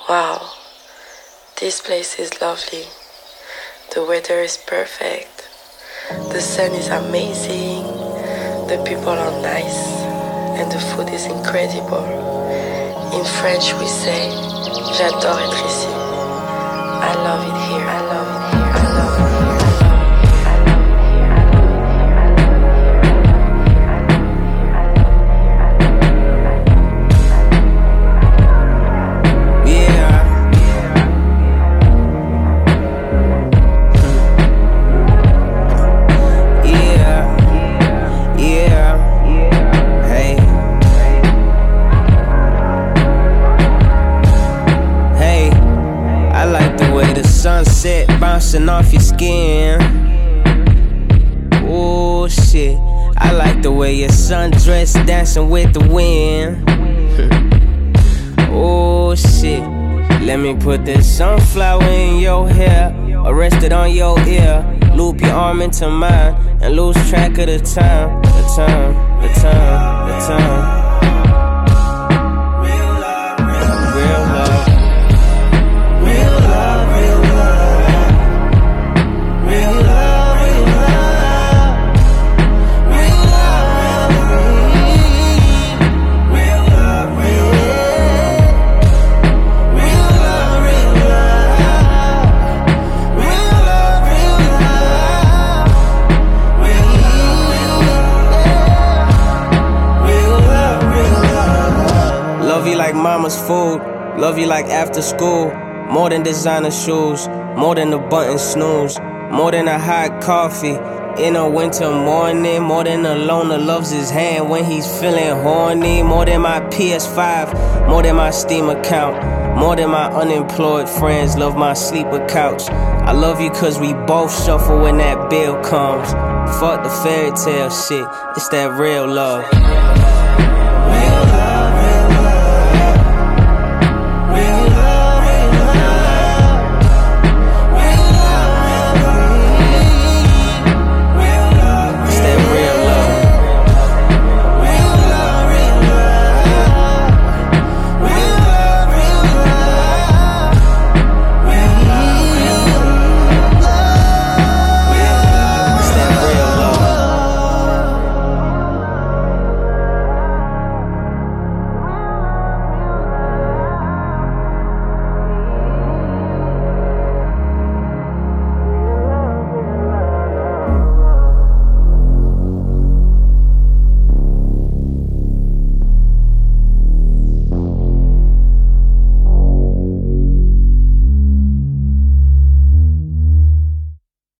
Wow, this place is lovely. The weather is perfect. The sun is amazing. The people are nice. And the food is incredible. In French we say, j'adore être ici. I love it here. I love it here. I love it here. Sunset bouncing off your skin. Oh shit, I like the way your sundress dancing with the wind. Oh shit, let me put this sunflower in your hair, arrested on your ear. Loop your arm into mine and lose track of the time. The time, the time, the time. Love you like mama's food, love you like after school. More than designer shoes, more than the button snooze, more than a hot coffee in a winter morning, more than a loner loves his hand when he's feeling horny. More than my PS5, more than my Steam account, more than my unemployed friends love my sleeper couch. I love you cause we both shuffle when that bill comes. Fuck the fairy tale shit, it's that real love.